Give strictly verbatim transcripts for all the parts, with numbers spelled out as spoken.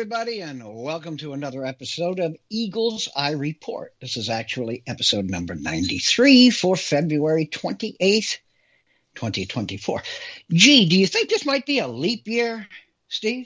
everybody, and welcome to another episode of Eagles Eye Report. This is actually episode number ninety-three for February twenty-eighth, twenty twenty-four. Gee, do you think this might be a leap year, Steve?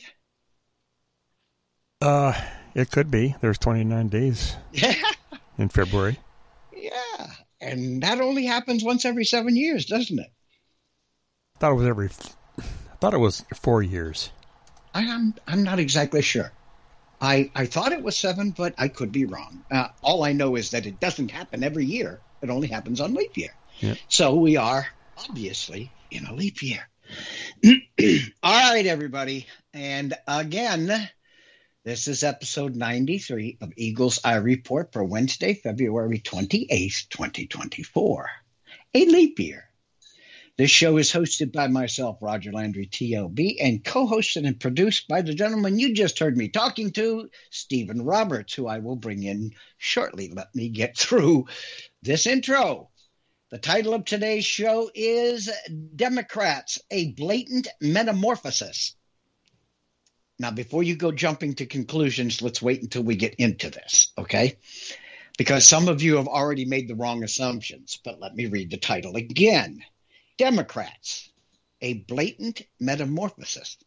Uh, it could be. There's twenty-nine days in February. Yeah, and that only happens once every seven years, doesn't it? I thought it was every. I thought it was four years. I'm I'm not exactly sure. I I thought it was seven, but I could be wrong. Uh, all I know is that it doesn't happen every year. It only happens on leap year. Yep. So we are obviously in a leap year. All right, everybody. And again, this is episode ninety-three of Eagles Eye Report for Wednesday, February twenty-eighth, twenty twenty-four. A leap year. This show is hosted by myself, Roger Landry, T L B, and co-hosted and produced by the gentleman you just heard me talking to, Stephen Roberts, who I will bring in shortly. Let me get through this intro. The title of today's show is Democrats, a Blatant Metamorphosis. Now, before you go jumping to conclusions, let's wait until we get into this, okay? Because some of you have already made the wrong assumptions, but let me read the title again. Democrats, a blatant metamorphosis.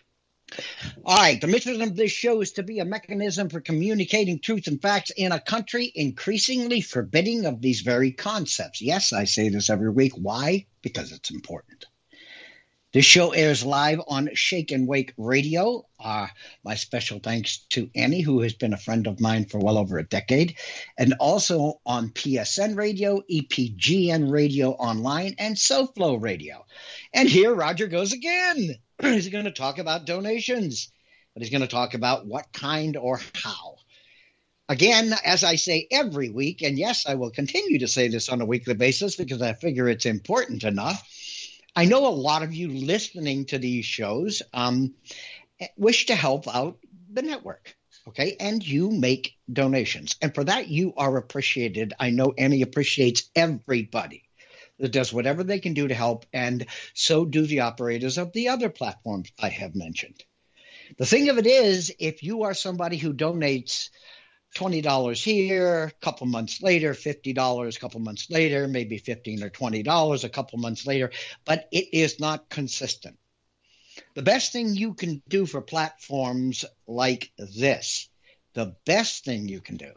All right, the mission of this show is to be a mechanism for communicating truth and facts in a country increasingly forbidding of these very concepts. Yes, I say this every week. Why? Because it's important. This show airs live on Shake and Wake Radio. Uh, my special thanks to Annie, who has been a friend of mine for well over a decade, and also on P S N Radio, E P G N Radio Online, and SoFlo Radio. And here Roger goes again. He's going to talk about donations, but he's going to talk about what kind or how. Again, as I say every week, and yes, I will continue to say this on a weekly basis because I figure it's important enough. I know a lot of you listening to these shows um, wish to help out the network, okay? And you make donations. And for that, you are appreciated. I know Annie appreciates everybody that does whatever they can do to help, and so do the operators of the other platforms I have mentioned. The thing of it is, if you are somebody who donates twenty dollars here, a couple months later, fifty dollars a couple months later, maybe fifteen dollars or twenty dollars a couple months later, but it is not consistent. The best thing you can do for platforms like this, the best thing you can do,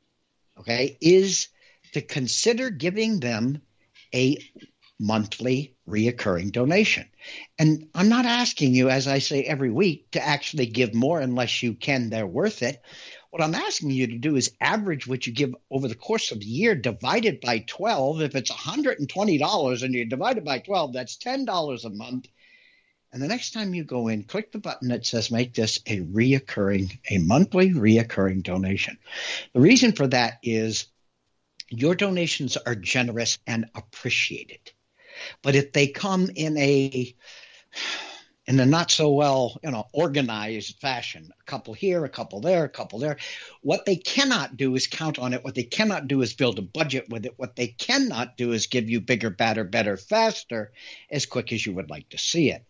okay, is to consider giving them a monthly reoccurring donation. And I'm not asking you, as I say every week, to actually give more unless you can, they're worth it. What I'm asking you to do is average what you give over the course of the year divided by twelve. If it's one hundred twenty dollars and you divide it by twelve, that's ten dollars a month. And the next time you go in, click the button that says make this a reoccurring, a monthly reoccurring donation. The reason for that is your donations are generous and appreciated. But if they come in a in a not so well, you know, organized fashion, a couple here, a couple there, a couple there, what they cannot do is count on it. What they cannot do is build a budget with it. What they cannot do is give you bigger, badder, better, faster, as quick as you would like to see it.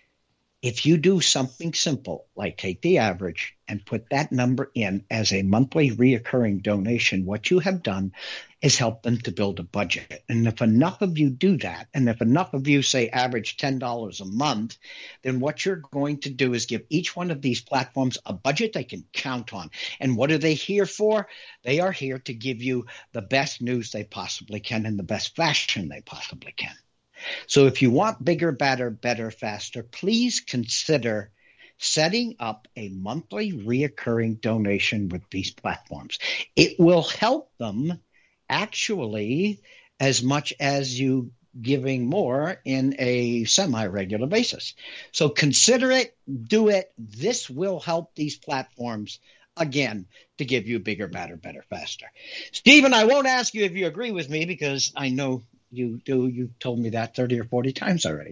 If you do something simple, like take the average and put that number in as a monthly reoccurring donation, what you have done is help them to build a budget. And if enough of you do that, and if enough of you say average ten dollars a month, then what you're going to do is give each one of these platforms a budget they can count on. And what are they here for? They are here to give you the best news they possibly can in the best fashion they possibly can. So if you want bigger, badder, better, faster, please consider setting up a monthly reoccurring donation with these platforms. It will help them actually as much as you giving more in a semi-regular basis. So consider it, do it. This will help these platforms, again, to give you bigger, badder, better, faster. Stephen, I won't ask you if you agree with me because I know you do. You told me that thirty or forty times already.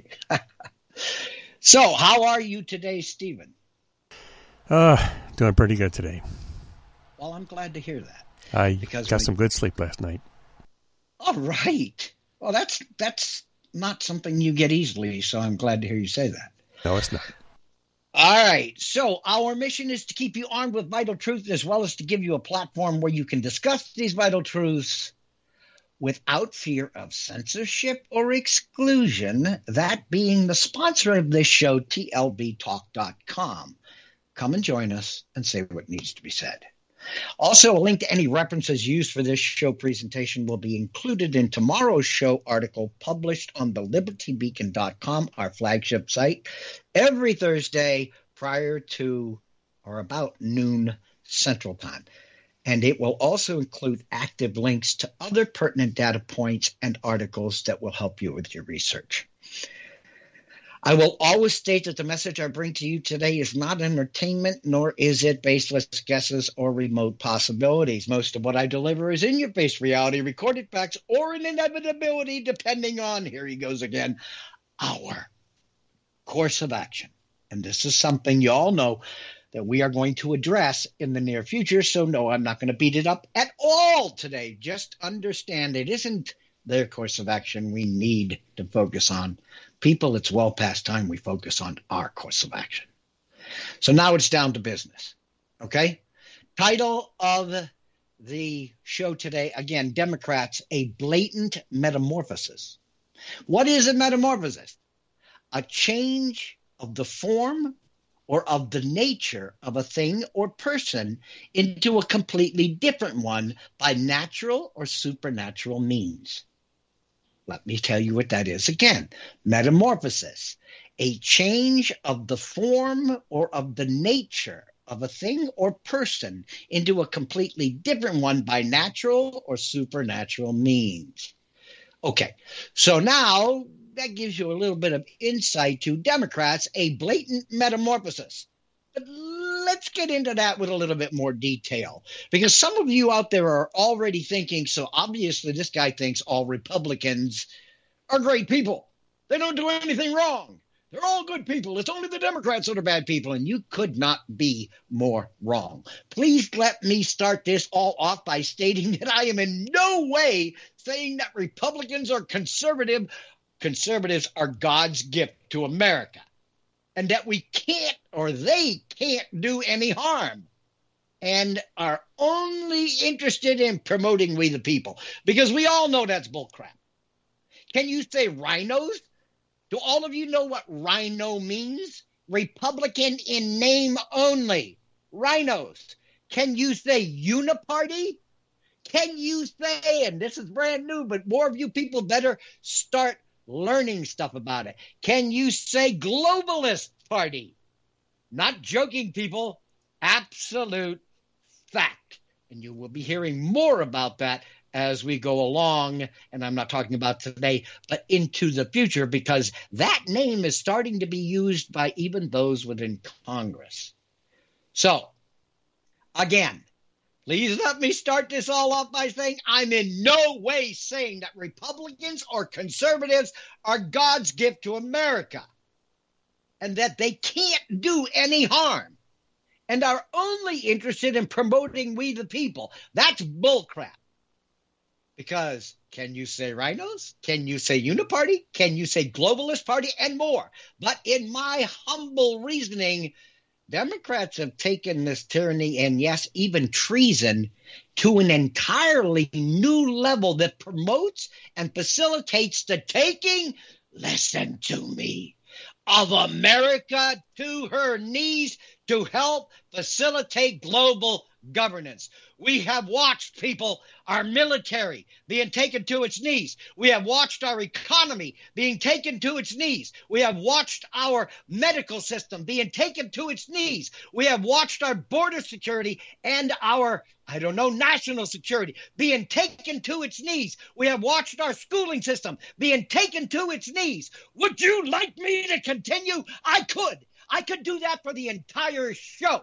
So how are you today, Stephen? Uh, doing pretty good today. Well, I'm glad to hear that. I because got we, some good sleep last night. All right. Well, that's that's not something you get easily, so I'm glad to hear you say that. No, it's not. All right. So our mission is to keep you armed with vital truth as well as to give you a platform where you can discuss these vital truths without fear of censorship or exclusion, that being the sponsor of this show, T L B talk dot com. Come and join us and say what needs to be said. Also, a link to any references used for this show presentation will be included in tomorrow's show article published on the liberty beacon dot com, our flagship site, every Thursday prior to or about noon Central Time. And it will also include active links to other pertinent data points and articles that will help you with your research. I will always state that the message I bring to you today is not entertainment, nor is it baseless guesses or remote possibilities. Most of what I deliver is in-your-face reality, recorded facts, or an inevitability, depending on, here he goes again, our course of action. And this is something you all know that we are going to address in the near future. So no, I'm not going to beat it up at all today. Just understand it isn't their course of action we need to focus on. People, it's well past time we focus on our course of action. So now it's down to business. Okay? Title of the show today, again, Democrats, a blatant metamorphosis. What is a metamorphosis? A change of the form or of the nature of a thing or person into a completely different one by natural or supernatural means. Let me tell you what that is again. Metamorphosis, a change of the form or of the nature of a thing or person into a completely different one by natural or supernatural means. Okay, so now that gives you a little bit of insight to Democrats, a blatant metamorphosis. But let's get into that with a little bit more detail, because some of you out there are already thinking, so obviously this guy thinks all Republicans are great people. They don't do anything wrong. They're all good people. It's only the Democrats that are bad people, and you could not be more wrong. Please let me start this all off by stating that I am in no way saying that Republicans are conservative. Conservatives are God's gift to America, and that we can't or they can't do any harm and are only interested in promoting we the people, because we all know that's bullcrap. Can you say rhinos? Do all of you know what rhino means? Republican in name only. Rhinos. Can you say uniparty? Can you say, and this is brand new, but more of you people better start learning stuff about it. Can you say globalist party? Not joking, people. Absolute fact. And you will be hearing more about that as we go along, and I'm not talking about today, but into the future, because that name is starting to be used by even those within Congress. So, again, please let me start this all off by saying I'm in no way saying that Republicans or conservatives are God's gift to America and that they can't do any harm and are only interested in promoting we the people. That's bullcrap. Because can you say rhinos? Can you say uniparty? Can you say globalist party? And more. But in my humble reasoning, Democrats have taken this tyranny and, yes, even treason to an entirely new level that promotes and facilitates the taking, listen to me, of America to her knees to help facilitate global governance. We have watched, people, our military being taken to its knees. We have watched our economy being taken to its knees. We have watched our medical system being taken to its knees. We have watched our border security and our, I don't know, national security being taken to its knees. We have watched our schooling system being taken to its knees. Would you like me to continue? I could. I could do that for the entire show.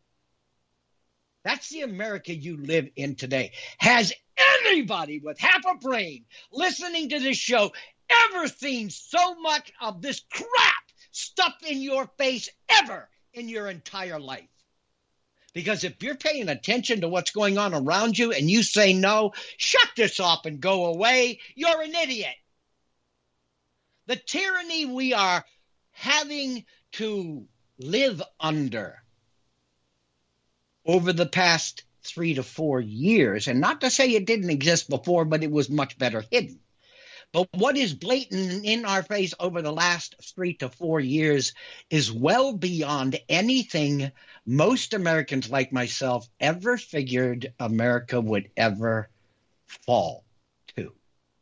That's the America you live in today. Has anybody with half a brain listening to this show ever seen so much of this crap stuffed in your face ever in your entire life? Because if you're paying attention to what's going on around you and you say no, shut this off and go away, you're an idiot. The tyranny we are having to live under over the past three to four years, and not to say it didn't exist before, but it was much better hidden. But what is blatant in our face over the last three to four years is well beyond anything most Americans like myself ever figured America would ever fall to.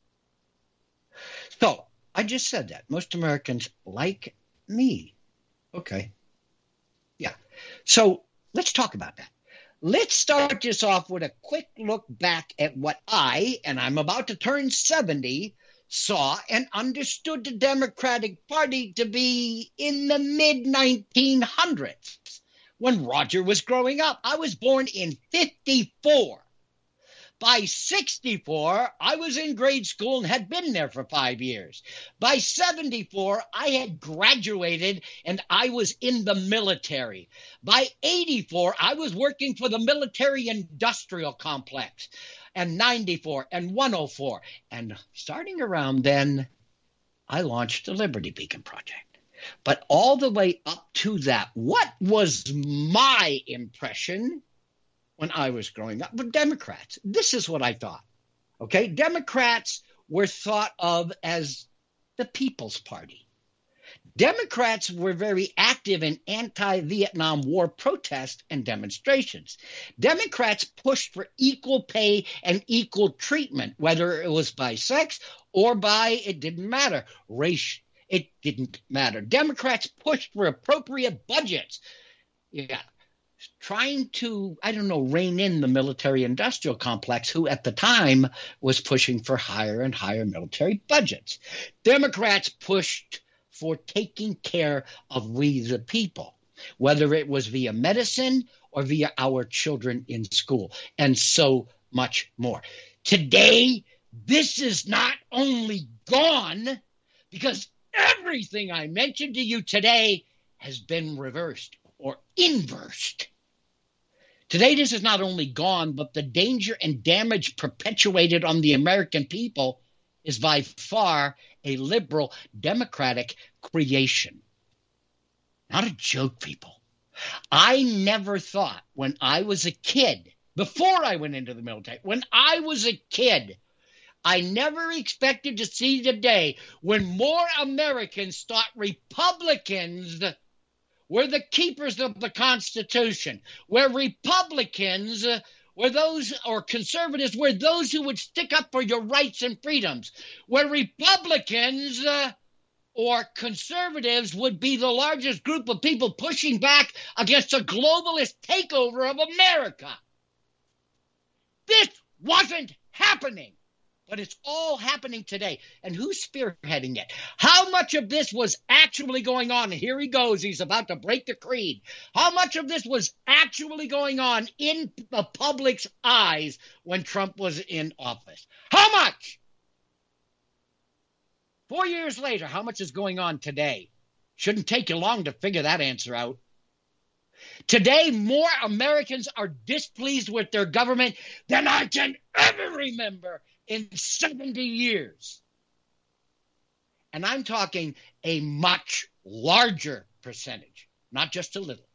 So I just said that. Most Americans like me. Okay. Yeah. So let's talk about that. Let's start this off with a quick look back at what I, and I'm about to turn seventy, saw and understood the Democratic Party to be in the mid nineteen hundreds when Roger was growing up. I was born in fifty-four. By sixty-four, I was in grade school and had been there for five years. By seventy-four, I had graduated and I was in the military. By eighty-four, I was working for the military-industrial complex. And ninety-four and one oh four. And starting around then, I launched the Liberty Beacon Project. But all the way up to that, what was my impression when I was growing up with Democrats? This is what I thought. Okay, Democrats were thought of as the People's Party. Democrats were very active in anti-Vietnam War protests and demonstrations. Democrats pushed for equal pay and equal treatment, whether it was by sex or by, it didn't matter, race, it didn't matter. Democrats pushed for appropriate budgets. Yeah. Trying to, I don't know, rein in the military-industrial complex, who at the time was pushing for higher and higher military budgets. Democrats pushed for taking care of we the people, whether it was via medicine or via our children in school, and so much more. Today, this is not only gone, because everything I mentioned to you today has been reversed or inversed. Today, this is not only gone, but the danger and damage perpetuated on the American people is by far a liberal democratic creation. Not a joke, people. I never thought when I was a kid, before I went into the military, when I was a kid, I never expected to see the day when more Americans thought Republicans were the keepers of the Constitution, where Republicans were those, or conservatives were those who would stick up for your rights and freedoms, where Republicans uh, or conservatives would be the largest group of people pushing back against a globalist takeover of America. This wasn't happening. But it's all happening today. And who's spearheading it? How much of this was actually going on? And here he goes. He's about to break the creed. How much of this was actually going on in the public's eyes when Trump was in office? How much? Four years later, how much is going on today? Shouldn't take you long to figure that answer out. Today, more Americans are displeased with their government than I can ever remember in seventy years. And I'm talking a much larger percentage, not just a little.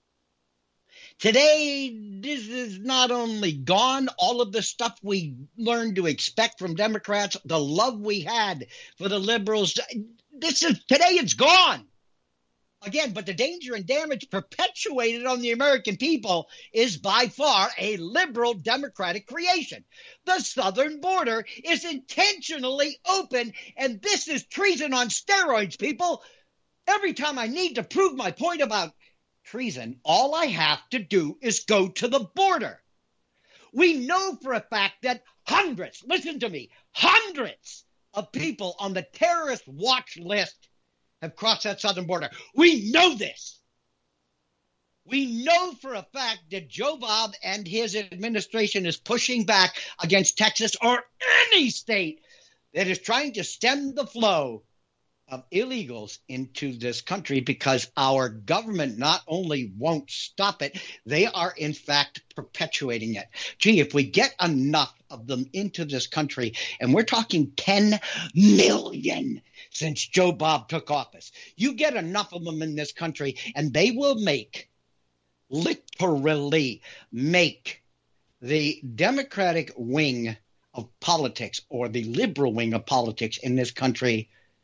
Today, this is not only gone, all of the stuff we learned to expect from Democrats, the love we had for the liberals, this is today it's gone. Again, but the danger and damage perpetuated on the American people is by far a liberal democratic creation. The southern border is intentionally open, and this is treason on steroids, people. Every time I need to prove my point about treason, all I have to do is go to the border. We know for a fact that hundreds, listen to me, hundreds of people on the terrorist watch list have crossed that southern border. We know this. We know for a fact that Joe Bob and his administration is pushing back against Texas or any state that is trying to stem the flow of illegals into this country because our government not only won't stop it, they are in fact perpetuating it. Gee, if we get enough of them into this country, and we're talking ten million since Joe Bob took office, you get enough of them in this country and they will make, literally make the Democratic wing of politics or the liberal wing of politics in this country,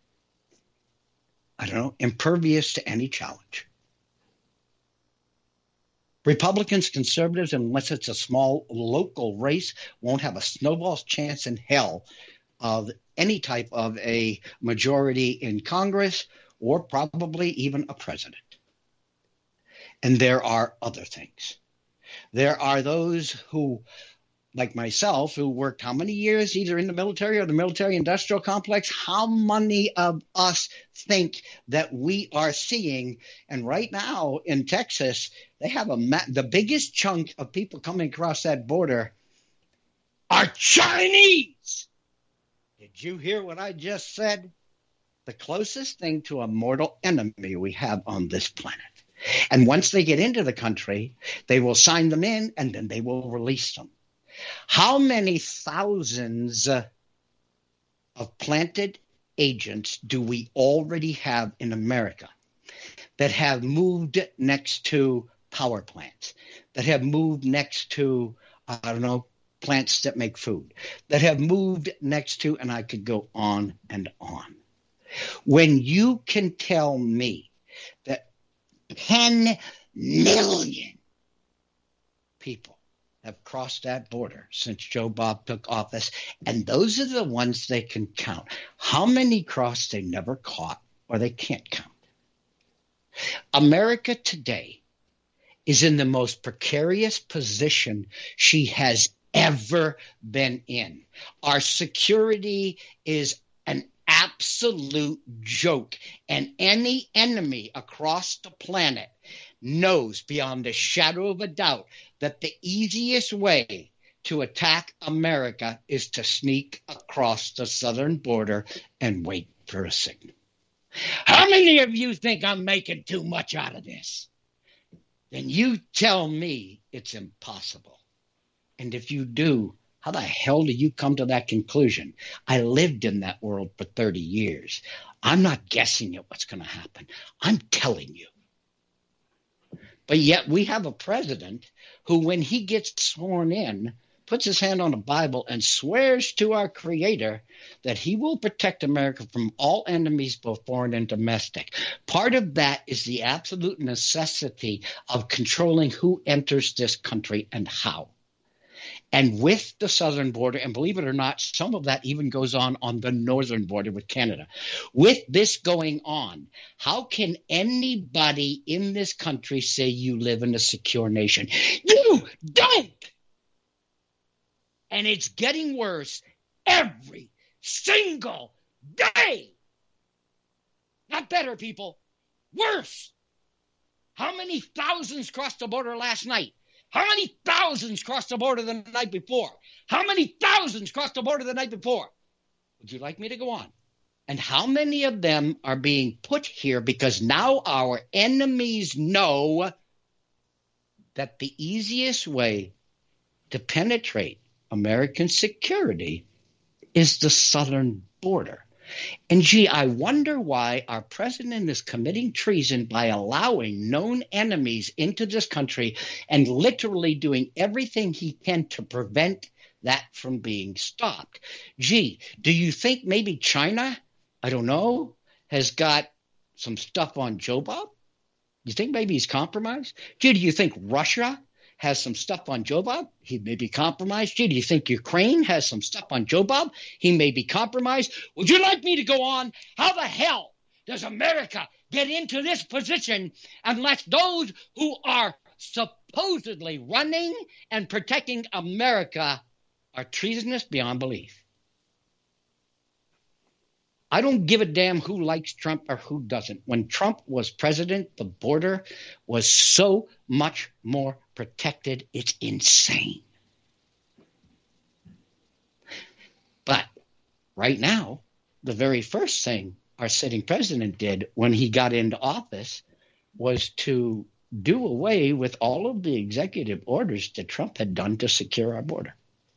I don't know, impervious to any challenge. Republicans, conservatives, unless it's a small local race, won't have a snowball's chance in hell of any type of a majority in Congress or probably even a president. And there are other things. There are those who, like myself, who worked how many years either in the military or the military industrial complex, how many of us think that we are seeing, and right now in Texas, they have a ma- the biggest chunk of people coming across that border are Chinese. Did you hear what I just said? The closest thing to a mortal enemy we have on this planet. And once they get into the country, they will sign them in and then they will release them. How many thousands uh, of planted agents do we already have in America that have moved next to power plants, that have moved next to, I don't know, plants that make food, that have moved next to, and I could go on and on. When you can tell me that ten million people have crossed that border since Joe Bob took office, and those are the ones they can count. How many crossed they never caught or they can't count? America today is in the most precarious position she has ever been in. Our security is an absolute joke, and any enemy across the planet knows beyond a shadow of a doubt that the easiest way to attack America is to sneak across the southern border and wait for a signal. How many of you think I'm making too much out of this? Then you tell me it's impossible. And if you do, how the hell do you come to that conclusion? I lived in that world for thirty years. I'm not guessing at what's going to happen. I'm telling you. But yet we have a president who, when he gets sworn in, puts his hand on a Bible and swears to our Creator that he will protect America from all enemies, both foreign and domestic. Part of that is the absolute necessity of controlling who enters this country and how. And with the southern border, and believe it or not, some of that even goes on on the northern border with Canada. With this going on, how can anybody in this country say you live in a secure nation? You don't! And it's getting worse every single day. Not better, people. Worse. How many thousands crossed the border last night? How many thousands crossed the border the night before? How many thousands crossed the border the night before? Would you like me to go on? And how many of them are being put here because now our enemies know that the easiest way to penetrate American security is the southern border. And gee, I wonder why our president is committing treason by allowing known enemies into this country and literally doing everything he can to prevent that from being stopped. Gee, do you think maybe China, I don't know, has got some stuff on Joe Bob? You think maybe he's compromised? Gee, do you think Russia has some stuff on Joe Bob? He may be compromised. Gee, do you think Ukraine has some stuff on Joe Bob? He may be compromised. Would you like me to go on? How the hell does America get into this position unless those who are supposedly running and protecting America are treasonous beyond belief? I don't give a damn who likes Trump or who doesn't. When Trump was president, the border was so much more protected. It's insane. But right now, the very first thing our sitting president did when he got into office was to do away with all of the executive orders that Trump had done to secure our border.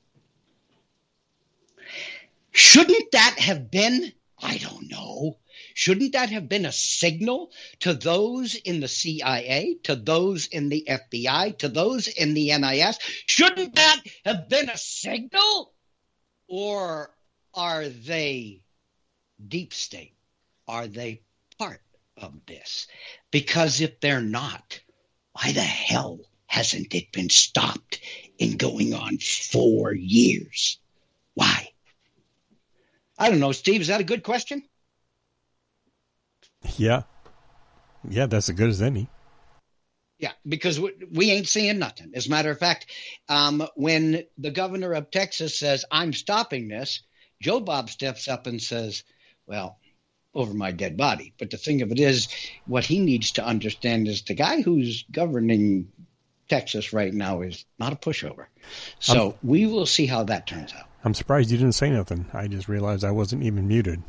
Shouldn't that have been, I don't know, shouldn't that have been a signal to those in the C I A, to those in the F B I, to those in the N I S? Shouldn't that have been a signal? Or are they deep state? Are they part of this? Because if they're not, why the hell hasn't it been stopped in going on four years? Why? I don't know, Steve. Is that a good question? Yeah. Yeah, that's as good as any. Yeah, because we, we ain't seeing nothing. As a matter of fact, um, when the governor of Texas says, I'm stopping this, Joe Bob steps up and says, well, over my dead body. But the thing of it is, what he needs to understand is the guy who's governing Texas right now is not a pushover. So I'm, we will see how that turns out. I'm surprised you didn't say nothing. I just realized I wasn't even muted.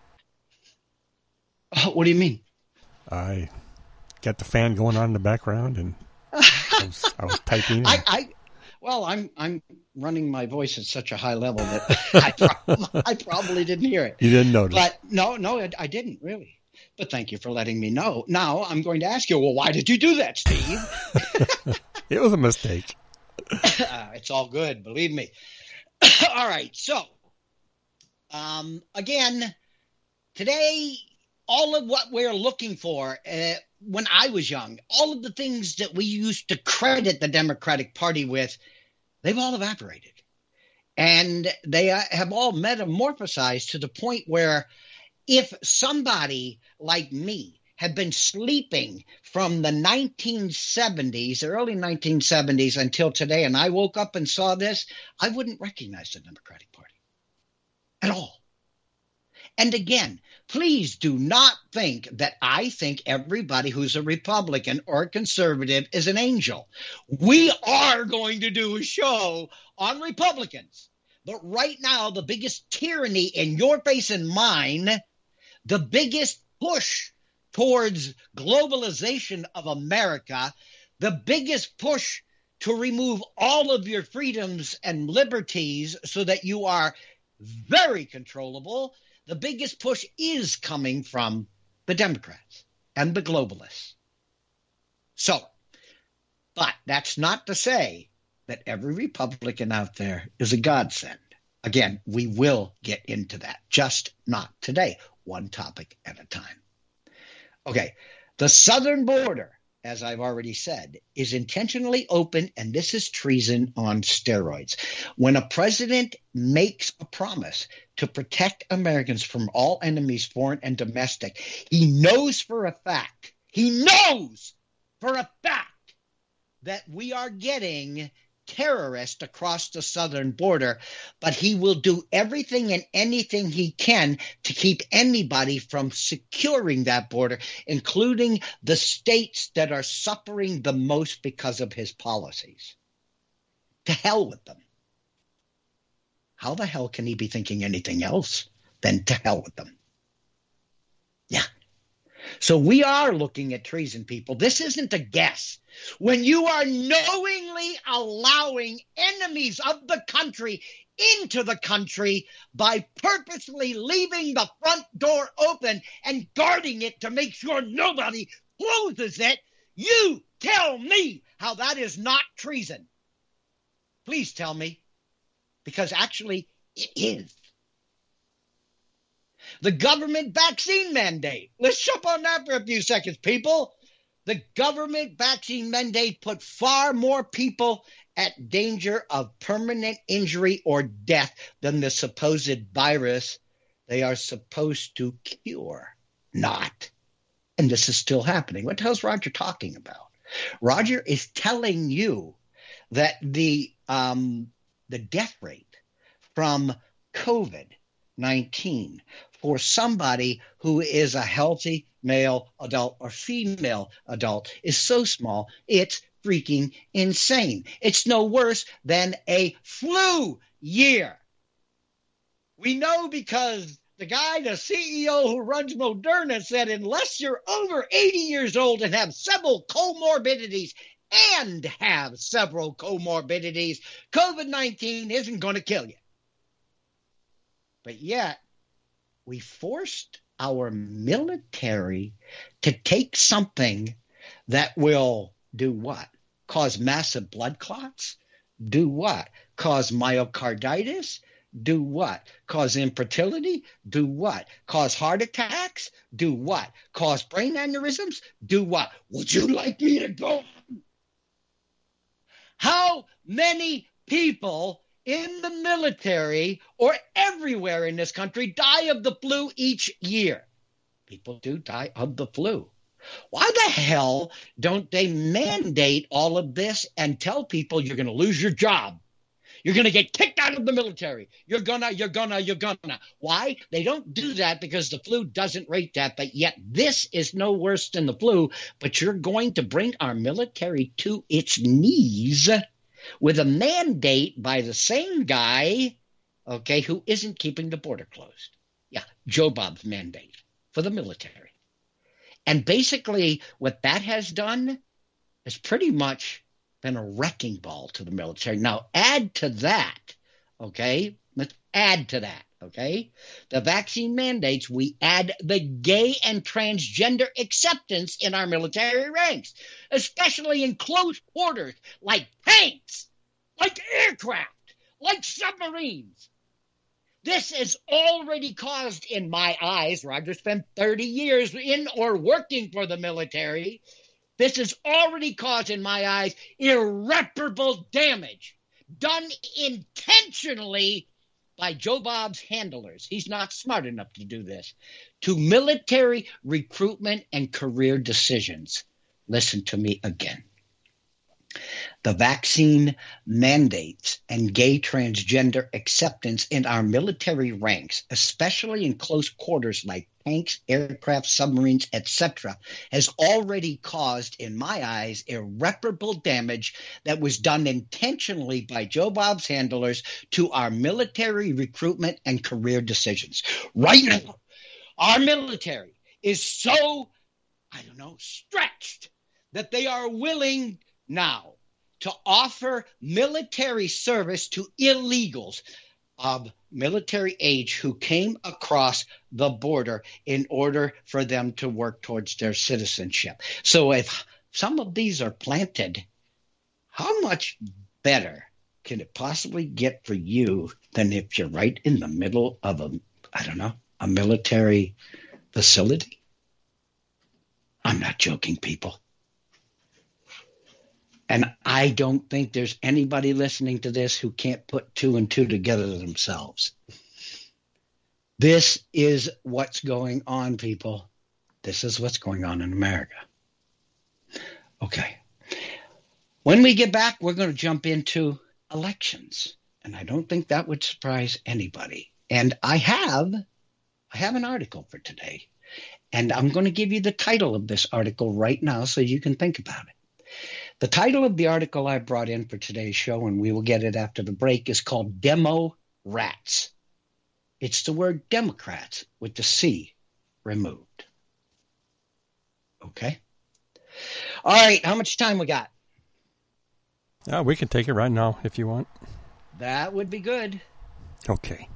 Oh, what do you mean? I got the fan going on in the background, and I was, I was typing. I, I, well, I'm I'm running my voice at such a high level that I, pro- I probably didn't hear it. You didn't notice. But no, no, I, I didn't really. But thank you for letting me know. Now I'm going to ask you, well, why did you do that, Steve? It was a mistake. uh, it's all good, believe me. All right, so um, again, today, all of what we're looking for, uh, when I was young, all of the things that we used to credit the Democratic Party with, they've all evaporated. And they uh, have all metamorphosized to the point where if somebody like me had been sleeping from the nineteen seventies, early nineteen seventies until today, and I woke up and saw this, I wouldn't recognize the Democratic Party at all. And again, please do not think that I think everybody who's a Republican or a conservative is an angel. We are going to do a show on Republicans. But right now, the biggest tyranny in your face and mine, the biggest push towards globalization of America, the biggest push to remove all of your freedoms and liberties so that you are very controllable, the biggest push is coming from the Democrats and the globalists. So, but that's not to say that every Republican out there is a godsend. Again, we will get into that, just not today, one topic at a time. Okay, the southern border, as I've already said, is intentionally open, and this is treason on steroids. When a president makes a promise to protect Americans from all enemies, foreign and domestic, he knows for a fact, he knows for a fact that we are getting terrorists across the southern border, but he will do everything and anything he can to keep anybody from securing that border, including the states that are suffering the most because of his policies. To hell with them. How the hell can he be thinking anything else than to hell with them? Yeah. So we are looking at treason, people. This isn't a guess. When you are knowingly allowing enemies of the country into the country by purposely leaving the front door open and guarding it to make sure nobody closes it, you tell me how that is not treason. Please tell me, because actually it is. The government vaccine mandate. Let's jump on that for a few seconds, people. The government vaccine mandate put far more people at danger of permanent injury or death than the supposed virus they are supposed to cure. Not. And this is still happening. What the hell is Roger talking about? Roger is telling you that the um, the death rate from COVID nineteen for somebody who is a healthy male adult or female adult is so small, it's freaking insane. It's no worse than a flu year. We know because The guy, the C E O who runs Moderna, said unless you're over eighty years old and have several comorbidities and have several comorbidities, COVID nineteen isn't going to kill you. But yet, we forced our military to take something that will do what? Cause massive blood clots? Do what? Cause myocarditis? Do what? Cause infertility? Do what? Cause heart attacks? Do what? Cause brain aneurysms? Do what? Would you like me to go? How many people in the military or everywhere in this country die of the flu each year? People do die of the flu. Why the hell don't they mandate all of this and tell people you're going to lose your job? You're going to get kicked out of the military. You're gonna, you're gonna, you're gonna. Why? They don't do that because the flu doesn't rate that, but yet this is no worse than the flu. But you're going to bring our military to its knees with a mandate by the same guy, okay, who isn't keeping the border closed. Yeah, Joe Bob's mandate for the military. And basically what that has done is pretty much been a wrecking ball to the military. Now, add to that, okay? Let's add to that, okay? The vaccine mandates, we add the gay and transgender acceptance in our military ranks, especially in close quarters, like tanks, like aircraft, like submarines. This has already caused, in my eyes, Roger spent thirty years in or working for the military. This has already caused, in my eyes, irreparable damage done intentionally by Joe Bob's handlers. He's not smart enough to do this. To military recruitment and career decisions. Listen to me again. The vaccine mandates and gay transgender acceptance in our military ranks, especially in close quarters like tanks, aircraft, submarines, et cetera, has already caused, in my eyes, irreparable damage that was done intentionally by Joe Bob's handlers to our military recruitment and career decisions. Right now, our military is so, I don't know, stretched that they are willing now to offer military service to illegals of military age who came across the border in order for them to work towards their citizenship. So if some of these are planted, how much better can it possibly get for you than if you're right in the middle of a, I don't know, a military facility? I'm not joking, people. And I don't think there's anybody listening to this who can't put two and two together themselves. This is what's going on, people. This is what's going on in America. Okay. When we get back, we're going to jump into elections. And I don't think that would surprise anybody. And I have, I have an article for today. And I'm going to give you the title of this article right now so you can think about it. The title of the article I brought in for today's show, and we will get it after the break, is called Demo Rats. It's the word Democrats with the C removed. Okay? All right, how much time we got? Oh, we can take it right now if you want. That would be good. Okay.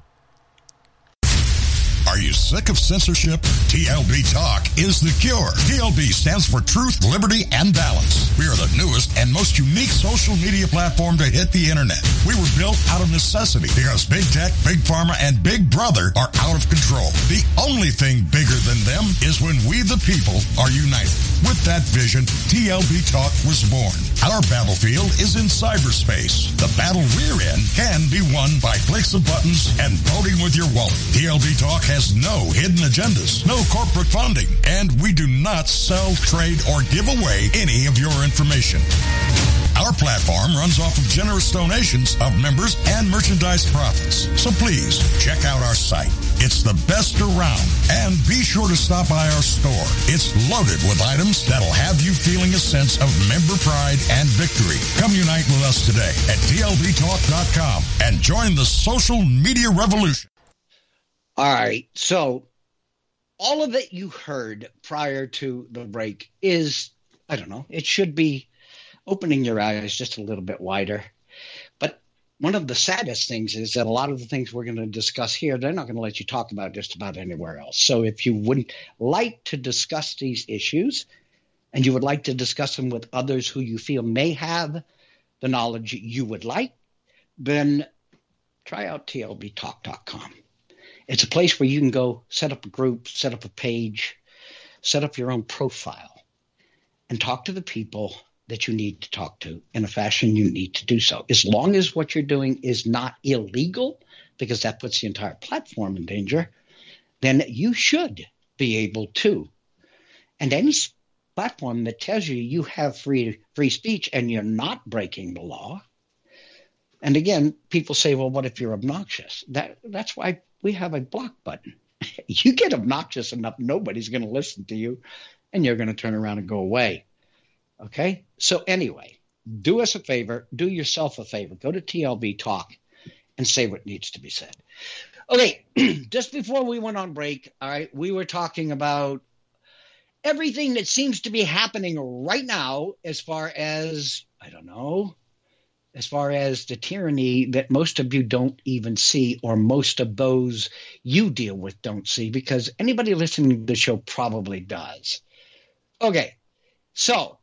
Are you sick of censorship? T L B Talk is the cure. T L B stands for Truth, Liberty, and Balance. We are the newest and most unique social media platform to hit the internet. We were built out of necessity because big tech, big pharma, and big brother are out of control. The only thing bigger than them is when we the people are united. With that vision, T L B Talk was born. Our battlefield is in cyberspace. The battle we're in can be won by clicks of buttons and voting with your wallet. T L B Talk has no hidden agendas, no corporate funding, and we do not sell, trade, or give away any of your information. Our platform runs off of generous donations of members and merchandise profits. So please check out our site. It's the best around. And be sure to stop by our store. It's loaded with items that'll have you feeling a sense of member pride and victory. Come unite with us today at T L B talk dot com and join the social media revolution. All right. So all of it you heard prior to the break is, I don't know, it should be opening your eyes just a little bit wider. But one of the saddest things is that a lot of the things we're going to discuss here, they're not going to let you talk about just about anywhere else. So if you would like to discuss these issues and you would like to discuss them with others who you feel may have the knowledge you would like, then try out T L B talk dot com. It's a place where you can go set up a group, set up a page, set up your own profile, and talk to the people that you need to talk to in a fashion you need to do so. As long as what you're doing is not illegal, because that puts the entire platform in danger, then you should be able to. And any platform that tells you you have free free speech and you're not breaking the law. And again, people say, well, what if you're obnoxious? That That's why we have a block button. You get obnoxious enough, nobody's going to listen to you, and you're going to turn around and go away. Okay? So anyway, do us a favor, do yourself a favor. Go to T L B Talk and say what needs to be said. Okay, just before we went on break, all right, we were talking about everything that seems to be happening right now as far as, I don't know, as far as the tyranny that most of you don't even see, or most of those you deal with don't see, because anybody listening to the show probably does. Okay, so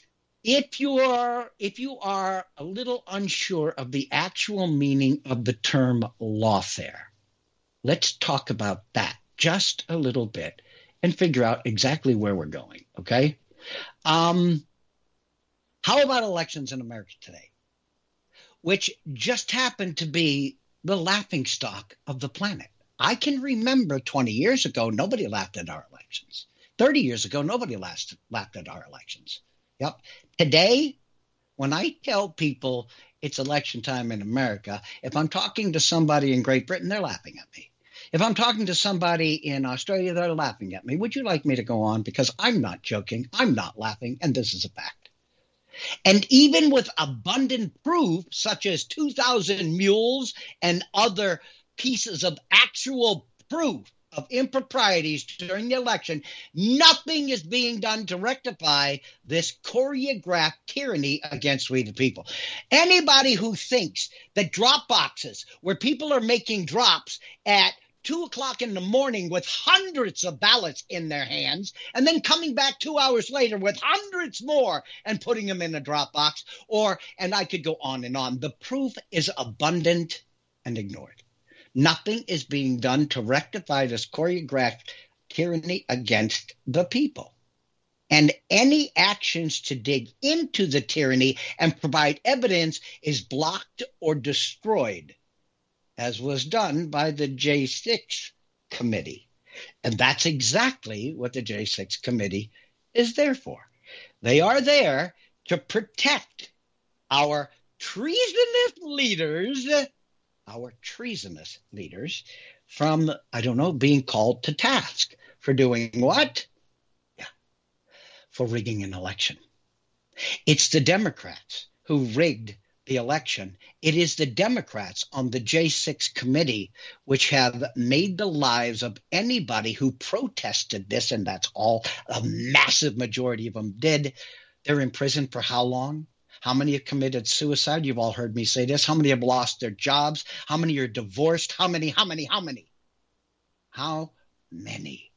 if you are if you are a little unsure of the actual meaning of the term lawfare, let's talk about that just a little bit and figure out exactly where we're going, okay? Um, how about elections in America today, which just happened to be the laughingstock of the planet? I can remember twenty years ago, nobody laughed at our elections. thirty years ago, nobody laughed, laughed at our elections. Yep. Today, when I tell people it's election time in America, if I'm talking to somebody in Great Britain, they're laughing at me. If I'm talking to somebody in Australia, they're laughing at me. Would you like me to go on? Because I'm not joking. I'm not laughing. And this is a fact. And even with abundant proof, such as two thousand mules and other pieces of actual proof of improprieties during the election, nothing is being done to rectify this choreographed tyranny against we the people. Anybody who thinks that drop boxes where people are making drops at two o'clock in the morning with hundreds of ballots in their hands and then coming back two hours later with hundreds more and putting them in a drop box, or, and I could go on and on. The proof is abundant and ignored. Nothing is being done to rectify this choreographed tyranny against the people. And any actions to dig into the tyranny and provide evidence is blocked or destroyed, as was done by the J six committee. And that's exactly what the J six committee is there for. They are there to protect our treasonous leaders, our treasonous leaders from, I don't know, being called to task for doing what? Yeah, for rigging an election. It's the Democrats who rigged the election. It is the Democrats on the J six committee which have made the lives of anybody who protested this, and that's all a massive majority of them did. They're in prison for how long? How many have committed suicide? You've all heard me say this. How many have lost their jobs? How many are divorced? How many, how many, how many? How many?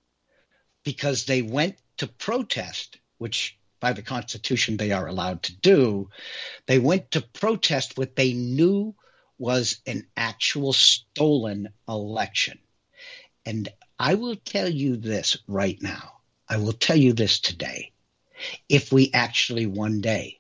Because they went to protest, which by the Constitution they are allowed to do. They went to protest what they knew was an actual stolen election. And I will tell you this right now. I will tell you this today. If we actually one day,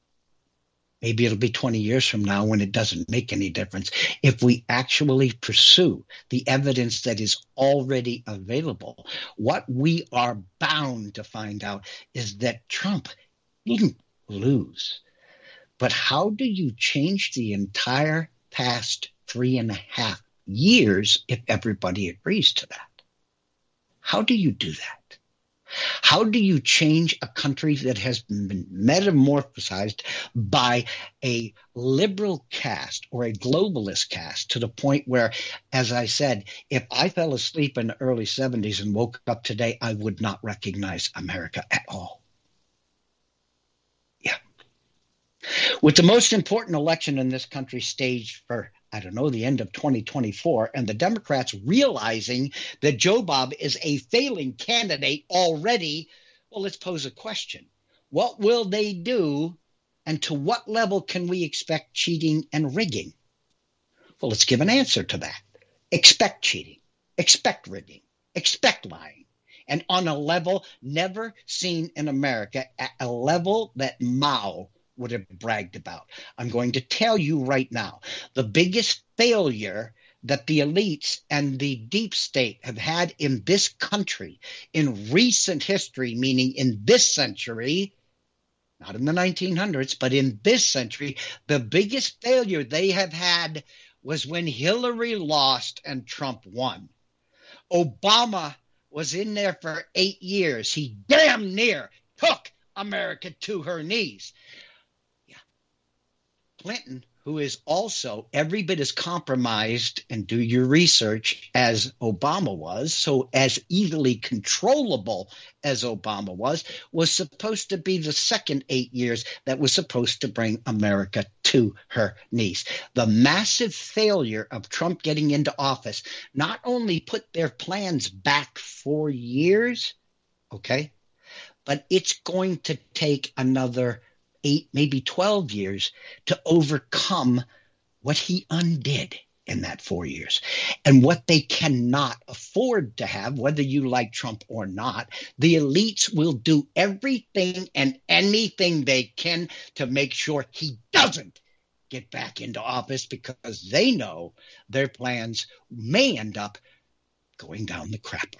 maybe it'll be twenty years from now when it doesn't make any difference, if we actually pursue the evidence that is already available, what we are bound to find out is that Trump didn't lose. But how do you change the entire past three and a half years if everybody agrees to that? How do you do that? How do you change a country that has been metamorphosized by a liberal caste or a globalist caste to the point where, as I said, if I fell asleep in the early seventies and woke up today, I would not recognize America at all? Yeah. With the most important election in this country staged for, I don't know, the end of twenty twenty-four, and the Democrats realizing that Joe Bob is a failing candidate already, well, let's pose a question. What will they do, and to what level can we expect cheating and rigging? Well, let's give an answer to that. Expect cheating, expect rigging, expect lying, and on a level never seen in America, at a level that Mao would have bragged about. I'm going to tell you right now, the biggest failure that the elites and the deep state have had in this country in recent history, meaning in this century, not in the nineteen hundreds, but in this century, the biggest failure they have had was when Hillary lost and Trump won. Obama was in there for eight years. He damn near took America to her knees. Clinton, who is also every bit as compromised, and do your research, as Obama was, so as easily controllable as Obama was, was supposed to be the second eight years that was supposed to bring America to her knees. The massive failure of Trump getting into office not only put their plans back four years, okay, but it's going to take another eight, maybe twelve years to overcome what he undid in that four years. And what they cannot afford to have, whether you like Trump or not, the elites will do everything and anything they can to make sure he doesn't get back into office, because they know their plans may end up going down the crapper.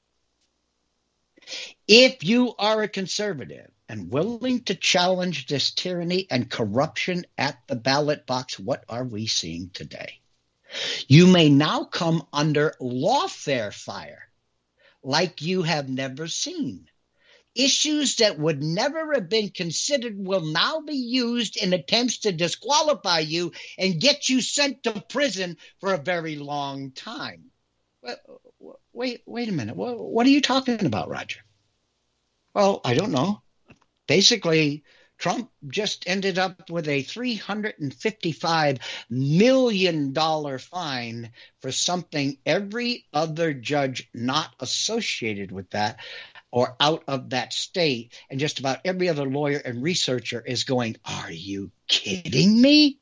If you are a conservative and willing to challenge this tyranny and corruption at the ballot box, what are we seeing today? You may now come under lawfare fire like you have never seen. Issues that would never have been considered will now be used in attempts to disqualify you and get you sent to prison for a very long time. Wait, wait a minute. What are you talking about, Roger? Well, I don't know. Basically, Trump just ended up with a three hundred fifty-five million dollars fine for something every other judge not associated with that or out of that state, and just about every other lawyer and researcher is going, are you kidding me?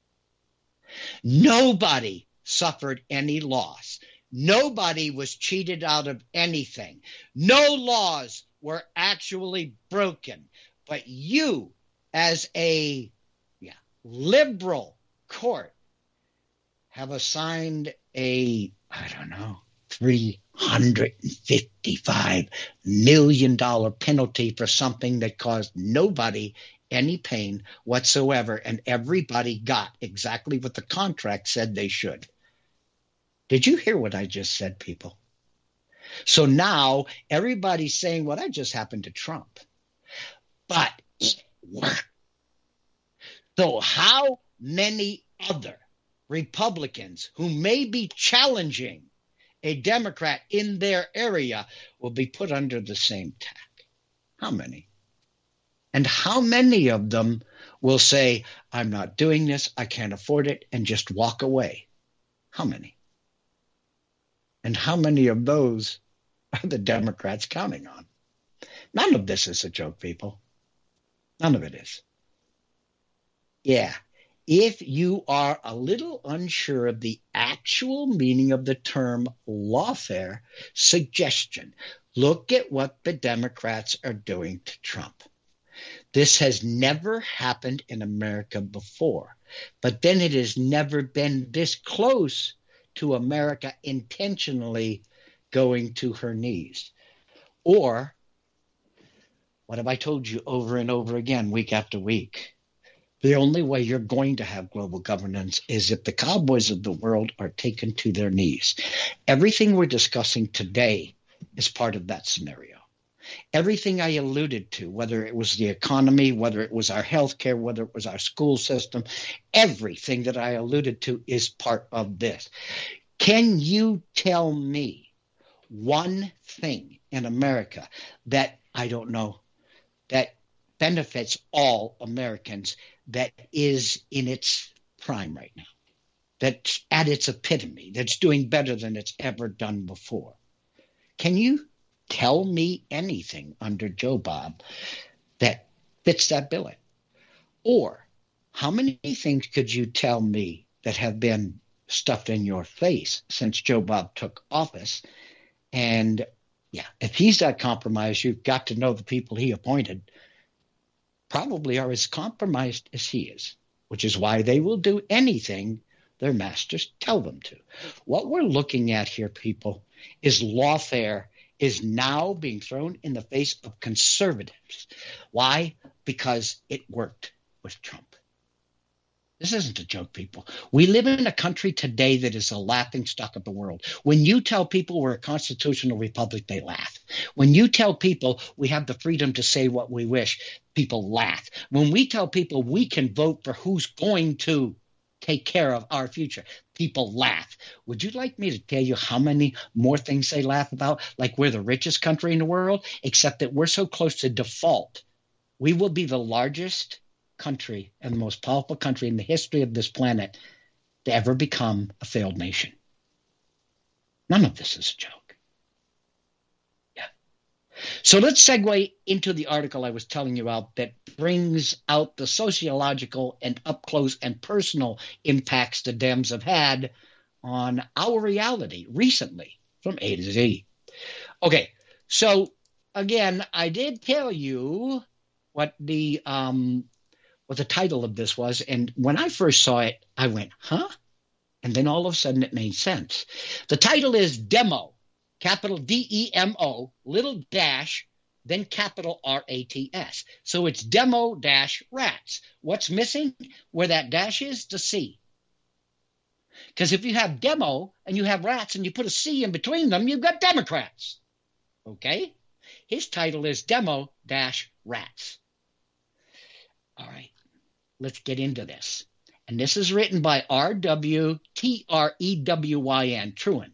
Nobody suffered any loss. Nobody was cheated out of anything. No laws were actually broken. But you, as a yeah, liberal court, have assigned a, I don't know, three hundred fifty-five million dollars penalty for something that caused nobody any pain whatsoever, and everybody got exactly what the contract said they should. Did you hear what I just said, people? So now everybody's saying, well, that just happened to Trump. But it worked. So how many other Republicans who may be challenging a Democrat in their area will be put under the same tack? How many? And how many of them will say, I'm not doing this, I can't afford it, and just walk away? How many? And how many of those are the Democrats counting on? None of this is a joke, people. None of it is. Yeah. If you are a little unsure of the actual meaning of the term lawfare, suggestion, look at what the Democrats are doing to Trump. This has never happened in America before, but then it has never been this close to America intentionally going to her knees. Or, what have I told you over and over again, week after week? The only way you're going to have global governance is if the cowboys of the world are taken to their knees. Everything we're discussing today is part of that scenario. Everything I alluded to, whether it was the economy, whether it was our healthcare, whether it was our school system, everything that I alluded to is part of this. Can you tell me one thing in America that, I don't know, that benefits all Americans, that is in its prime right now, that's at its epitome, that's doing better than it's ever done before? Can you tell me anything under Joe Bob that fits that billing? Or how many things could you tell me that have been stuffed in your face since Joe Bob took office? And yeah, if he's that compromised, you've got to know the people he appointed probably are as compromised as he is, which is why they will do anything their masters tell them to. What we're looking at here, people, is lawfare is now being thrown in the face of conservatives. Why? Because it worked with Trump. This isn't a joke, people. We live in a country today that is a laughing stock of the world. When you tell people we're a constitutional republic, they laugh. When you tell people we have the freedom to say what we wish, people laugh. When we tell people we can vote for who's going to take care of our future, people laugh. Would you like me to tell you how many more things they laugh about? Like we're the richest country in the world, except that we're so close to default. We will be the largest country and the most powerful country in the history of this planet to ever become a failed nation. None of this is a joke. Yeah. So let's segue into the article I was telling you about that brings out the sociological and up close and personal impacts the Dems have had on our reality recently from A to Z. Okay, so again, I did tell you what the um, what the title of this was, and when I first saw it, I went, huh? And then all of a sudden it made sense. The title is Demo, capital D E M O, little dash, then capital R A T S. So it's Demo dash rats. What's missing? Where that dash is, the C. Because if you have demo and you have rats and you put a C in between them, you've got Democrats. Okay? His title is Demo dash rats. All right. Let's get into this. And this is written by R W T R E W Y N, Trewin.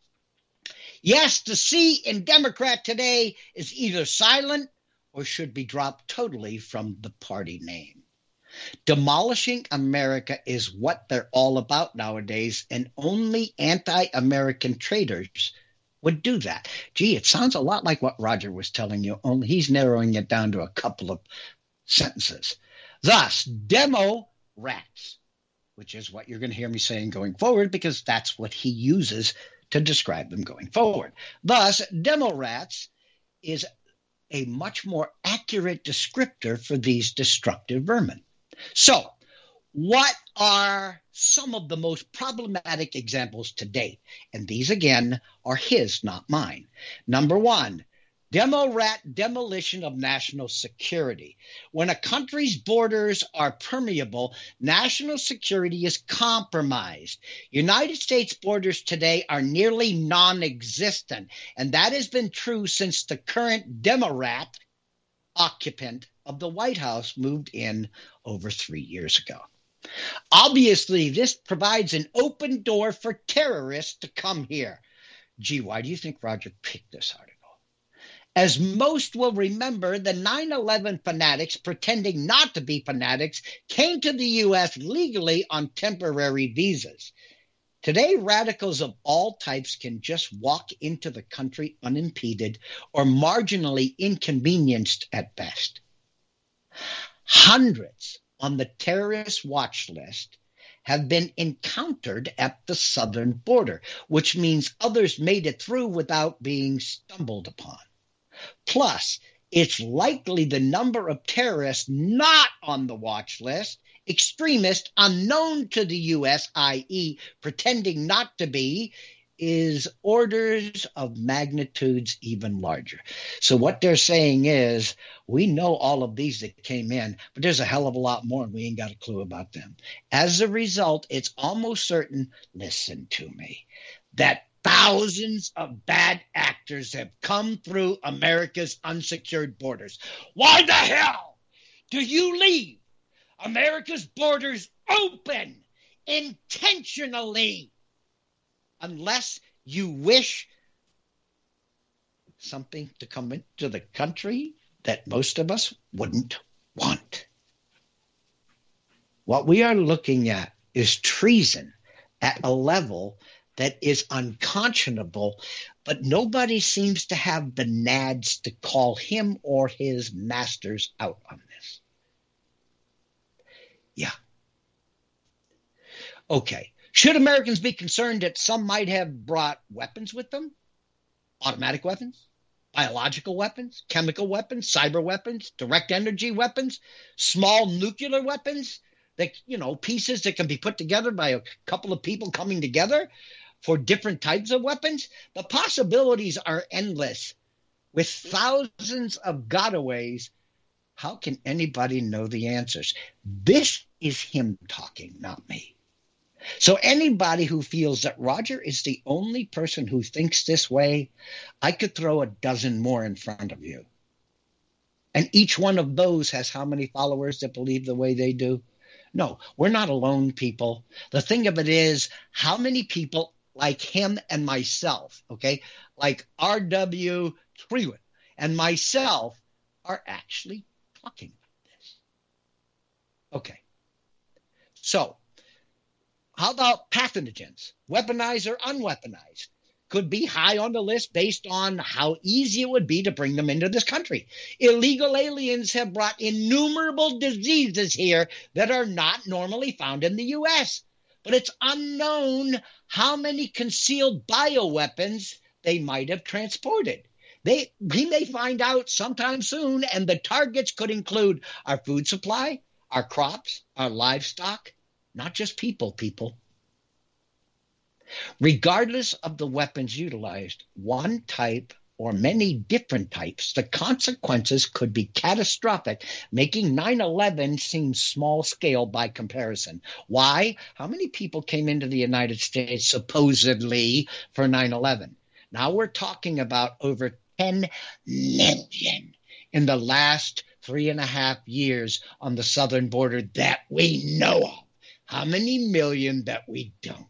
Yes, the C in Democrat today is either silent or should be dropped totally from the party name. Demolishing America is what they're all about nowadays, and only anti-American traitors would do that. Gee, it sounds a lot like what Roger was telling you, only he's narrowing it down to a couple of sentences. Thus, demo rats, which is what you're going to hear me saying going forward, because that's what he uses to describe them going forward. Thus, demo rats is a much more accurate descriptor for these destructive vermin. So, what are some of the most problematic examples to date? And these, again, are his, not mine. Number one, demo rat demolition of national security. When a country's borders are permeable, national security is compromised. United States borders today are nearly non-existent, and that has been true since the current demo rat occupant of the White House moved in over three years ago. Obviously, this provides an open door for terrorists to come here. Gee, why do you think Roger picked this article? As most will remember, the nine eleven fanatics, pretending not to be fanatics, came to the U S legally on temporary visas. Today, radicals of all types can just walk into the country unimpeded or marginally inconvenienced at best. Hundreds on the terrorist watch list have been encountered at the southern border, which means others made it through without being stumbled upon. Plus, it's likely the number of terrorists not on the watch list, extremists unknown to the U S, that is pretending not to be, is orders of magnitudes even larger. So what they're saying is, we know all of these that came in, but there's a hell of a lot more and we ain't got a clue about them. As a result, it's almost certain, listen to me, that Thousands of bad actors have come through America's unsecured borders. Why the hell do you leave America's borders open intentionally unless you wish something to come into the country that most of us wouldn't want? What we are looking at is treason at a level that is unconscionable, but nobody seems to have the nads to call him or his masters out on this. Yeah. Okay. Should Americans be concerned that some might have brought weapons with them? Automatic weapons, biological weapons, chemical weapons, cyber weapons, direct energy weapons, small nuclear weapons, that, you know, pieces that can be put together by a couple of people coming together for different types of weapons. The possibilities are endless. With thousands of gotaways, how can anybody know the answers? This is him talking, not me. So anybody who feels that Roger is the only person who thinks this way, I could throw a dozen more in front of you. And each one of those has how many followers that believe the way they do? No, we're not alone, people. The thing of it is, how many people like him and myself, okay, like R W Trewitt and myself are actually talking about this? Okay. So, how about pathogens, weaponized or unweaponized? Could be high on the list based on how easy it would be to bring them into this country. Illegal aliens have brought innumerable diseases here that are not normally found in the U S, but it's unknown how many concealed bioweapons they might have transported. They, we may find out sometime soon, and the targets could include our food supply, our crops, our livestock, not just people, people. Regardless of the weapons utilized, one type or many different types, the consequences could be catastrophic, making nine eleven seem small scale by comparison. Why? How many people came into the United States supposedly for nine eleven? Now we're talking about over ten million in the last three and a half years on the southern border that we know of. How many million that we don't?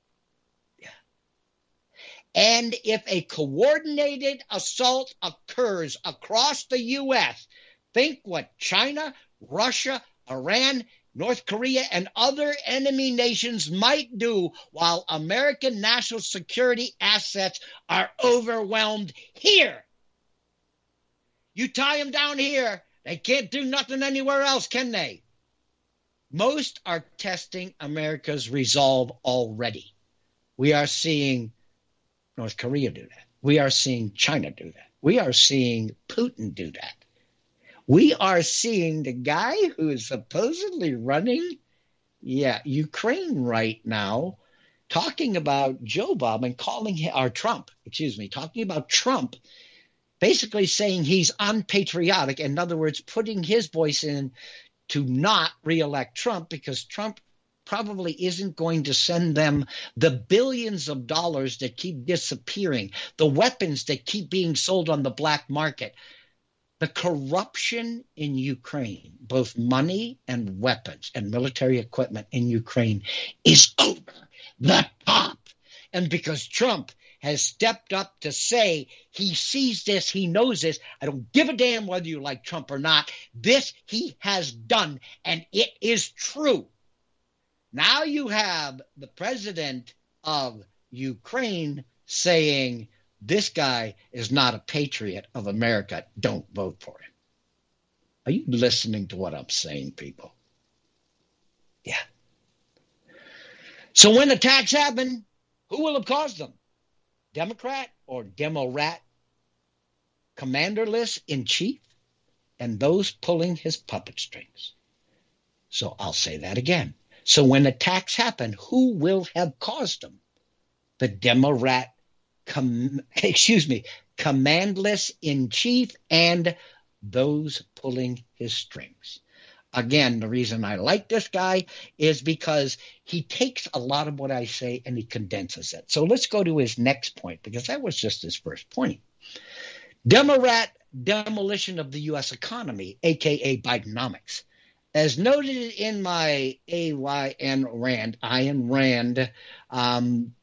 And if a coordinated assault occurs across the U S, think what China, Russia, Iran, North Korea, and other enemy nations might do while American national security assets are overwhelmed here. You tie them down here, they can't do nothing anywhere else, can they? Most are testing America's resolve already. We are seeing North Korea do that. We are seeing China do that. We are seeing Putin do that. We are seeing the guy who is supposedly running, yeah, Ukraine right now, talking about Joe Bob and calling him, or Trump, excuse me, talking about Trump, basically saying he's unpatriotic. In other words, putting his voice in to not reelect Trump because Trump probably isn't going to send them the billions of dollars that keep disappearing, the weapons that keep being sold on the black market. The corruption in Ukraine, both money and weapons and military equipment in Ukraine, is over the top. And because Trump has stepped up to say he sees this, he knows this, I don't give a damn whether you like Trump or not, this he has done, and it is true. Now you have the president of Ukraine saying this guy is not a patriot of America. Don't vote for him. Are you listening to what I'm saying, people? Yeah. So when attacks happen, who will have caused them? Democrat or Demo-rat? Commanderless in chief and those pulling his puppet strings. So I'll say that again. So when attacks happen, who will have caused them? The Demo-rat, com- excuse me, commandless in chief and those pulling his strings. again, the reason I like this guy is because he takes a lot of what I say and he condenses it. So let's go to his next point, because that was just his first point. Democrat demolition of the U S economy, a k a. Bidenomics. As noted in my A Y N Rand, Ayn Rand um,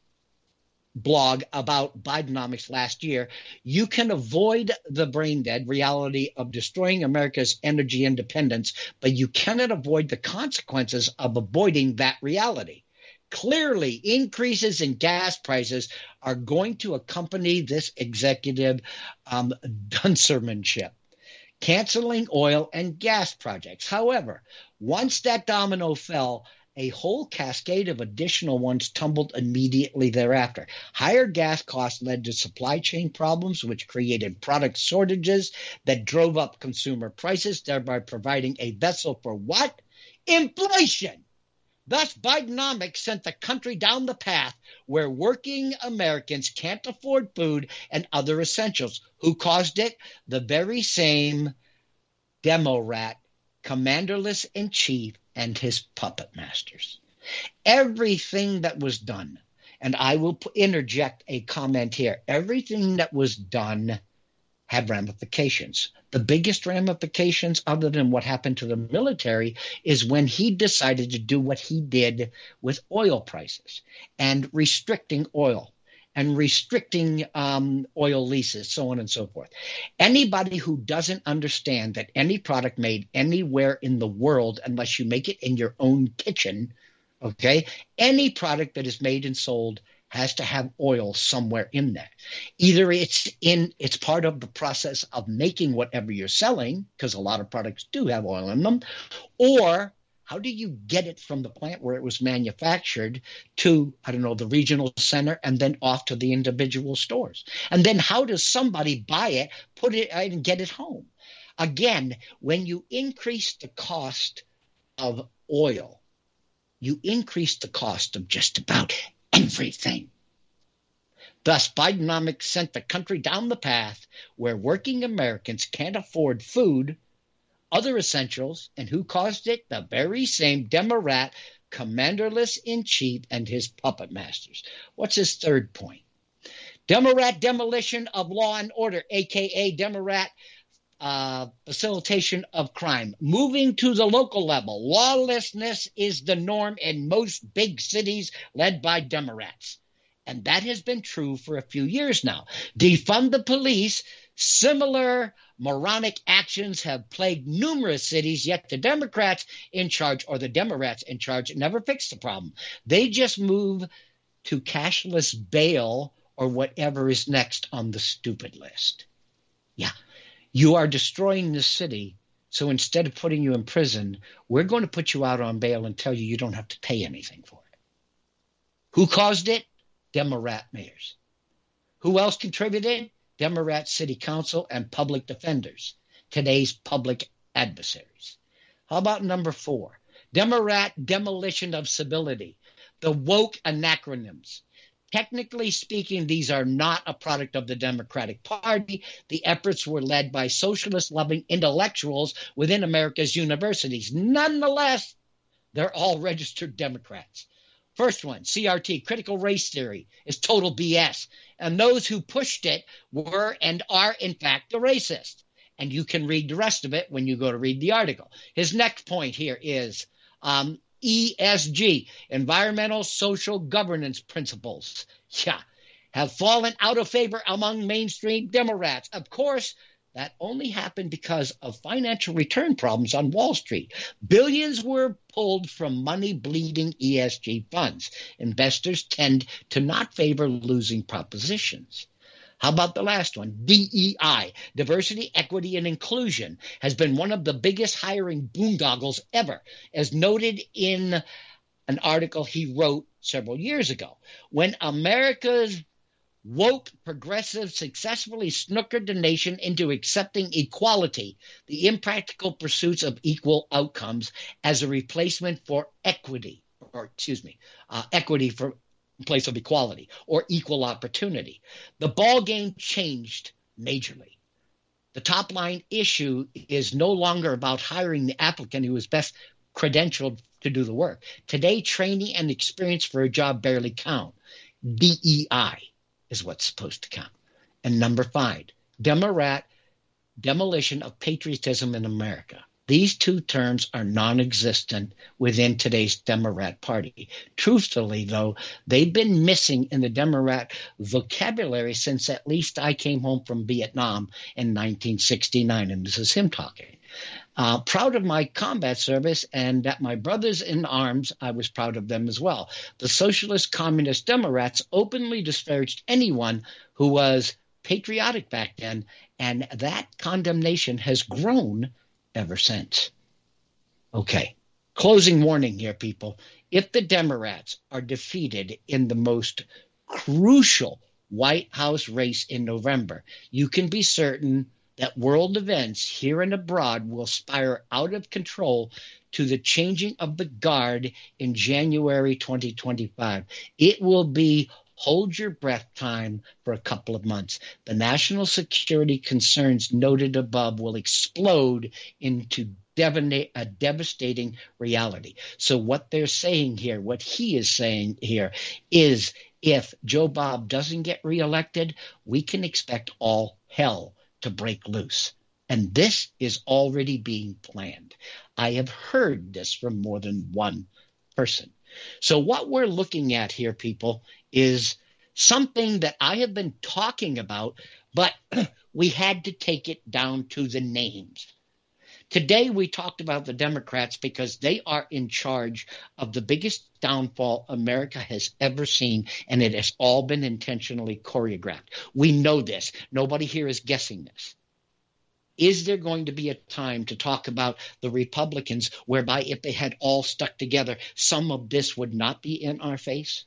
blog about Bidenomics last year, you can avoid the brain dead reality of destroying America's energy independence, but you cannot avoid the consequences of avoiding that reality. Clearly, increases in gas prices are going to accompany this executive um, duncermanship, canceling oil and gas projects. However, once that domino fell, a whole cascade of additional ones tumbled immediately thereafter. Higher gas costs led to supply chain problems, which created product shortages that drove up consumer prices, thereby providing a vessel for what? Inflation. Thus, Bidenomics sent the country down the path where working Americans can't afford food and other essentials. Who caused it? The very same demo-rat, commanderless-in-chief, and his puppet masters. Everything that was done, and I will interject a comment here, everything that was done had ramifications. The biggest ramifications, other than what happened to the military, is when he decided to do what he did with oil prices and restricting oil and restricting um, oil leases, so on and so forth. Anybody who doesn't understand that any product made anywhere in the world, unless you make it in your own kitchen, okay, any product that is made and sold has to have oil somewhere in there. Either it's in, it's part of the process of making whatever you're selling, because a lot of products do have oil in them, or how do you get it from the plant where it was manufactured to, I don't know, the regional center and then off to the individual stores? And then how does somebody buy it, put it and get it home? Again, when you increase the cost of oil, you increase the cost of just about everything. Thus, Bidenomics sent the country down the path where working Americans can't afford food, other essentials, and who caused it? The very same Demo-rat, commanderless-in-chief, and his puppet masters. What's his third point? Demo-rat demolition of law and order, a k a. Demo-rat uh, facilitation of crime. Moving to the local level, lawlessness is the norm in most big cities led by Demo-rats. And that has been true for a few years now. Defund the police. Similar moronic actions have plagued numerous cities, yet the Democrats in charge, or the Demo-rats in charge, never fix the problem. They just move to cashless bail or whatever is next on the stupid list. Yeah, you are destroying the city, so instead of putting you in prison, we're going to put you out on bail and tell you you don't have to pay anything for it. Who caused it? Demo-rat mayors. Who else contributed? Demo-rat city council and public defenders, today's public adversaries. How about number four? Demo-rat demolition of civility, the woke anacronyms. Technically speaking, these are not a product of the Democratic Party. The efforts were led by socialist-loving intellectuals within America's universities. Nonetheless, they're all registered Democrats. First one, C R T, critical race theory, is total B S. And those who pushed it were and are, in fact, the racist. And you can read the rest of it when you go to read the article. His next point here is um, E S G, environmental social governance principles, yeah, have fallen out of favor among mainstream Demo-rats. Of course, that only happened because of financial return problems on Wall Street. Billions were pulled from money-bleeding E S G funds. Investors tend to not favor losing propositions. How about the last one? D E I, diversity, equity, and inclusion, has been one of the biggest hiring boondoggles ever, as noted in an article he wrote several years ago. When America's woke progressives successfully snookered the nation into accepting equality, the impractical pursuits of equal outcomes, as a replacement for equity, or excuse me, uh, equity for in place of equality, or equal opportunity. The ball game changed majorly. The top line issue is no longer about hiring the applicant who is best credentialed to do the work. Today, training and experience for a job barely count. D E I is what's supposed to count. And number five, Democrat demolition of patriotism in America. These two terms are non-existent within today's Democrat Party. Truthfully, though, they've been missing in the Democrat vocabulary since at least I came home from Vietnam in nineteen sixty-nine, and this is him talking. Uh, proud of my combat service, and that my brothers in arms, I was proud of them as well. The Socialist Communist Democrats openly disparaged anyone who was patriotic back then, and that condemnation has grown ever since. Okay, closing warning here, people. If the Democrats are defeated in the most crucial White House race in November, you can be certain that world events here and abroad will spiral out of control to the changing of the guard in January twenty twenty-five. It will be hold your breath time for a couple of months. The national security concerns noted above will explode into a devastating reality. So what they're saying here, what he is saying here, is if Joe Bob doesn't get reelected, we can expect all hell to break loose. And this is already being planned. I have heard this from more than one person. So what we're looking at here, people, is something that I have been talking about, but we had to take it down to the names. Today we talked about the Democrats because they are in charge of the biggest downfall America has ever seen, and it has all been intentionally choreographed. We know this. Nobody here is guessing this. Is there going to be a time to talk about the Republicans whereby if they had all stuck together, some of this would not be in our face?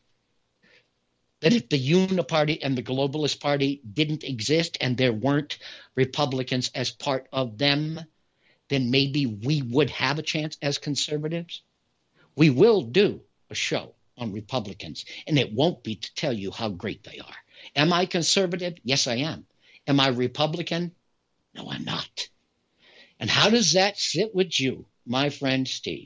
That if the Uniparty and the Globalist Party didn't exist and there weren't Republicans as part of them, then maybe we would have a chance as conservatives? We will do a show on Republicans, and it won't be to tell you how great they are. Am I conservative? Yes, I am. Am I Republican? No, I'm not. And how does that sit with you, my friend Steve?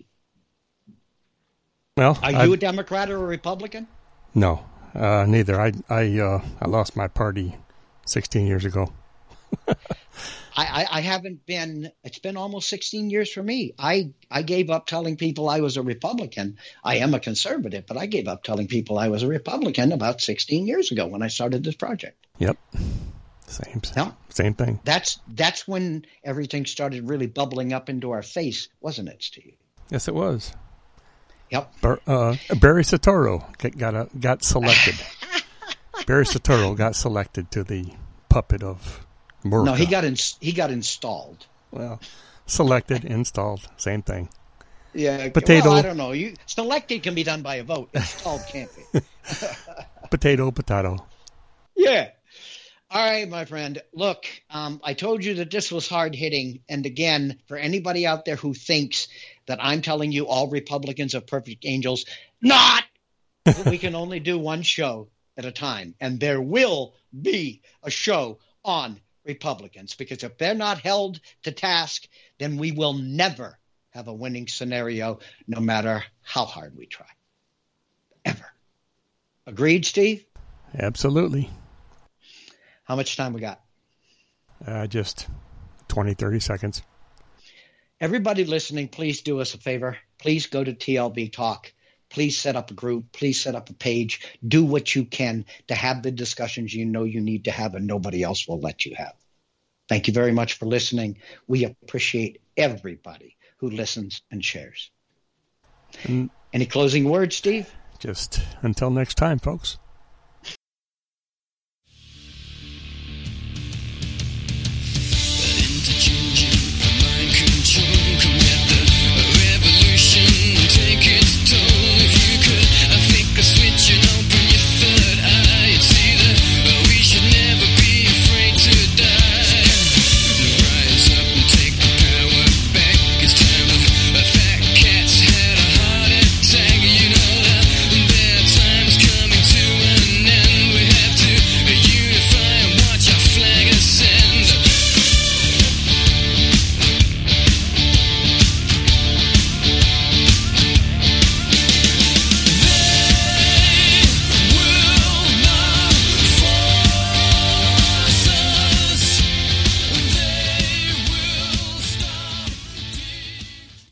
Well, are you I, a Democrat or a Republican? No, uh, neither. I I uh, I lost my party sixteen years ago. I, I, I haven't been. It's been almost sixteen years for me. I I gave up telling people I was a Republican. I am a conservative, but I gave up telling people I was a Republican about sixteen years ago when I started this project. Yep. Same, yeah. same thing. That's that's when everything started really bubbling up into our face, wasn't it, Steve? Yes, it was. Yep. Bar, uh, Barry Soetoro got a, got selected. Barry Soetoro got selected to the puppet of Murka. No, he got in, he got installed. Well, selected, installed, same thing. Yeah. Potato. Well, I don't know. You selected can be done by a vote. Installed can't be. Potato, potato. Yeah. All right, my friend. Look, um, I told you that this was hard-hitting. And again, for anybody out there who thinks that I'm telling you all Republicans are perfect angels, not! We can only do one show at a time. And there will be a show on Republicans. Because if they're not held to task, then we will never have a winning scenario, no matter how hard we try. Ever. Agreed, Steve? Absolutely. How much time we got? Uh, just twenty, thirty seconds. Everybody listening, please do us a favor. Please go to T L B Talk. Please set up a group. Please set up a page. Do what you can to have the discussions you know you need to have and nobody else will let you have. Thank you very much for listening. We appreciate everybody who listens and shares. And Any closing words, Steve? just until next time, folks.